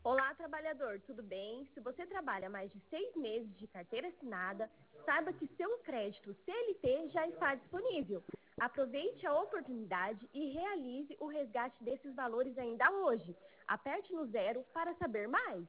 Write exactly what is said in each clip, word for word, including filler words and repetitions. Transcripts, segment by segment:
Olá, trabalhador, tudo bem? Se você trabalha mais de seis meses de carteira assinada, saiba que seu crédito C L T já está disponível. Aproveite a oportunidade e realize o resgate desses valores ainda hoje. Aperte no zero para saber mais.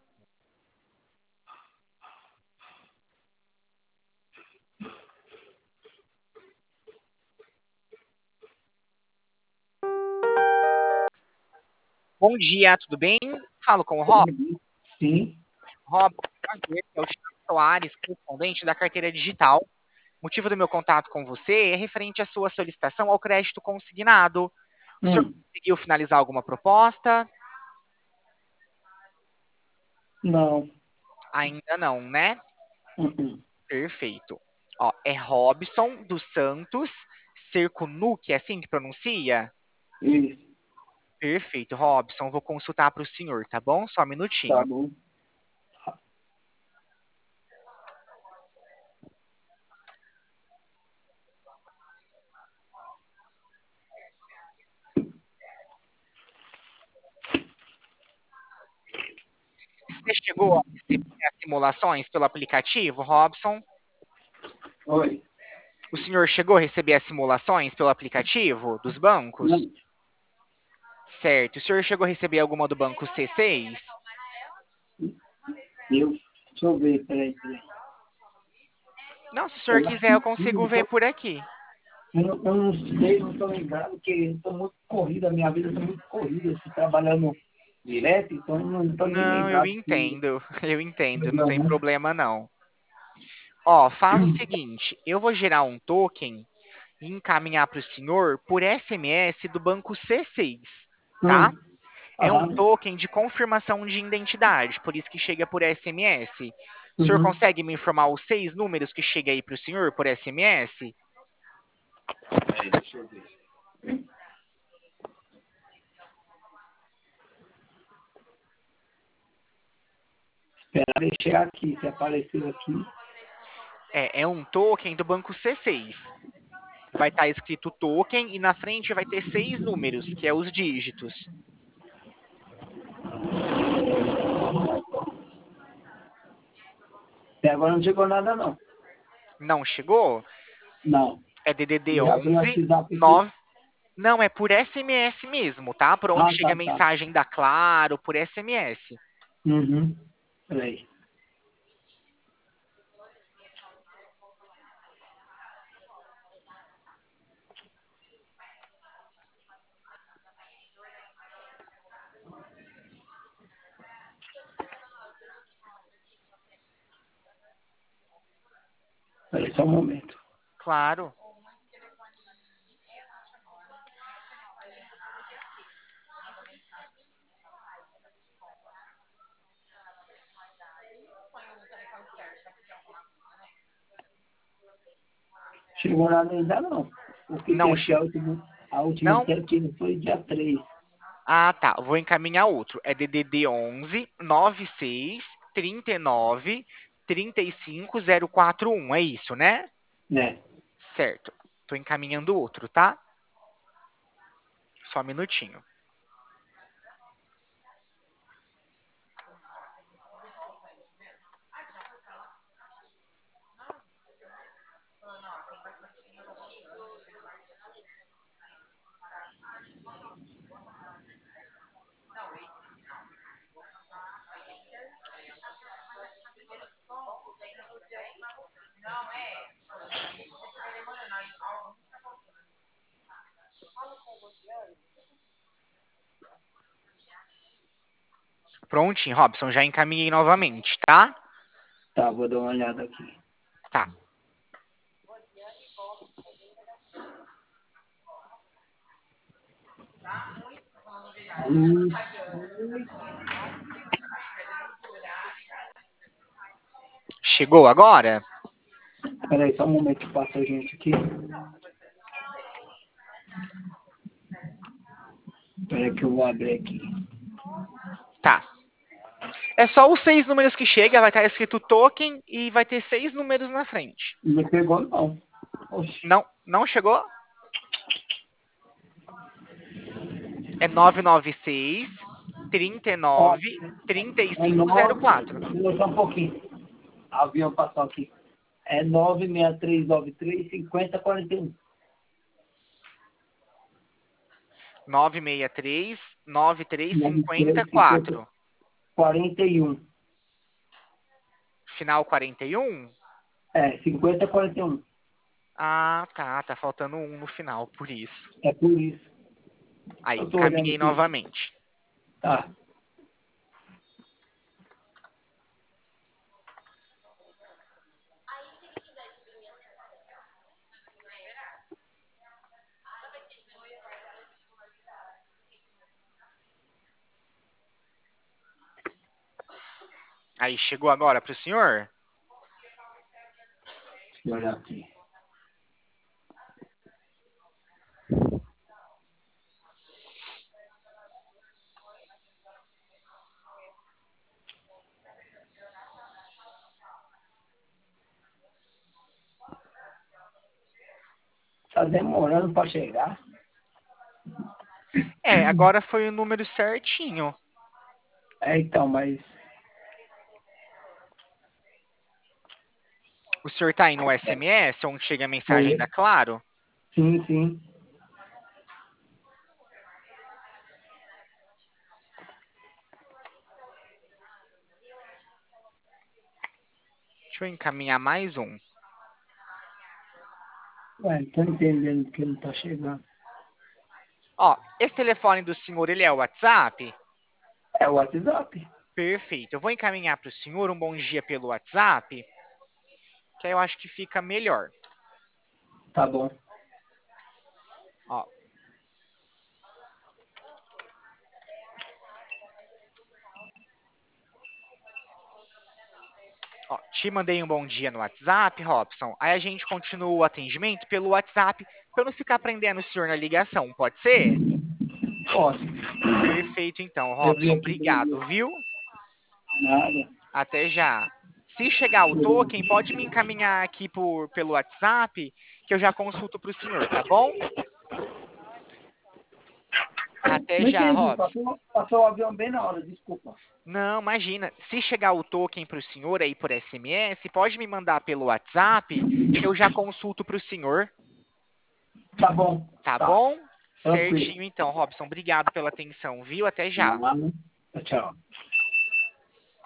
Bom dia, tudo bem? Falo com o Rob. Sim. Rob, prazer, é o Thiago Soares, correspondente da carteira digital. O motivo do meu contato com você é referente à sua solicitação ao crédito consignado. O senhor Hum. conseguiu finalizar alguma proposta? Não. Ainda não, né? Uhum. Perfeito. Ó, é Robson dos Santos Cerconuc, é assim que pronuncia? Isso. Perfeito, Robson. Vou consultar para o senhor, tá bom? Só um minutinho. Tá bom. Você chegou a receber as simulações pelo aplicativo, Robson? Oi. O senhor chegou a receber as simulações pelo aplicativo dos bancos? Não. Certo. O senhor chegou a receber alguma do banco C seis? Eu. Deixa eu ver, peraí, peraí. Não, se o senhor Eu acho quiser, eu que sim, consigo eu, ver tô, por aqui. eu, não, eu não sei, não estou lembrado, porque estou muito corrida, a minha vida está muito corrida, eu estou trabalhando direto, então eu não estou nem Não, eu lembrado. Se... entendo. Eu entendo, não Não, tem né? problema não. Ó, faz o seguinte, eu vou gerar um token e encaminhar para o senhor por S M S do banco C seis, tá? Hum. É um Aham. token de confirmação de identidade, por isso que chega por S M S. O senhor Uhum. consegue me informar os seis números que chega aí para o senhor por S M S? Peraí, deixa eu ver. Esperar deixar aqui, se apareceu aqui. É, é um token do banco C seis. Vai estar escrito token e na frente vai ter seis números, que é os dígitos. Até agora não chegou nada, não. Não chegou? Não. É D D D Já pelo onze WhatsApp aqui. nove. Não, é por S M S mesmo, tá? Por onde Ah, chega a tá, tá. mensagem da Claro, por S M S. Uhum. Peraí. Peraí só um momento. Claro. Chegou nada ainda não. Porque que Não, aqui a última, a última não. que aqui foi dia três. Ah, tá. Vou encaminhar outro. É D D D onze nove seis trinta e nove trinta e cinco zero quatro um. É isso, né? Né? Certo. Tô encaminhando outro, tá? Só um minutinho. Prontinho, Robson. Já encaminhei novamente, tá? Tá, vou dar uma olhada aqui. Tá. Hum, Chegou agora? peraí só um momento que passa a gente aqui. Peraí que eu vou abrir aqui. Tá. É só os seis números que chega, vai estar escrito token e vai ter seis números na frente. Não pegou não. Oxi. Não, não chegou? É nove nove seis trinta e nove, trinta e cinco zero quatro. Só um pouquinho. Avião passou aqui. É nove seis três nove três cinco zero quatro um. nove seis três, nove três cinco quatro. quarenta e um. Final quarenta e um? É, cinquenta quarenta e um. Ah, tá. Tá faltando um no final, por isso. É por isso. Aí, Eu tô caminhei olhando aqui. novamente. Tá. Aí, chegou agora pro senhor? Deixa eu olhar aqui. Tá demorando para chegar. É, agora foi o número certinho. É, então, mas... O senhor tá aí no S M S, onde chega a mensagem da Claro? Sim, sim. Deixa eu encaminhar mais um. Ué, não tô entendendo que não tá chegando. Ó, esse telefone do senhor, ele é o WhatsApp? É o WhatsApp. Perfeito. Eu vou encaminhar para o senhor um bom dia pelo WhatsApp, que aí eu acho que fica melhor. Tá bom. Ó. Ó, te mandei um bom dia no WhatsApp, Robson. Aí a gente continua o atendimento pelo WhatsApp, para eu não ficar prendendo o senhor na ligação, pode ser? Pode. Perfeito, então, Eu vi Robson. aqui Obrigado, do- viu? Nada. Até já. Se chegar o token, pode me encaminhar aqui por, pelo WhatsApp, que eu já consulto para o senhor, tá bom? Até Não já, entendi. Robson. Passou, passou o avião bem na hora, desculpa. Não, imagina. Se chegar o token para o senhor aí por S M S, pode me mandar pelo WhatsApp, que eu já consulto para o senhor. Tá bom. Tá, Tá. bom? Tranquilo. Certinho, então, Robson. Obrigado pela atenção, viu? Até já. Nada. Tchau.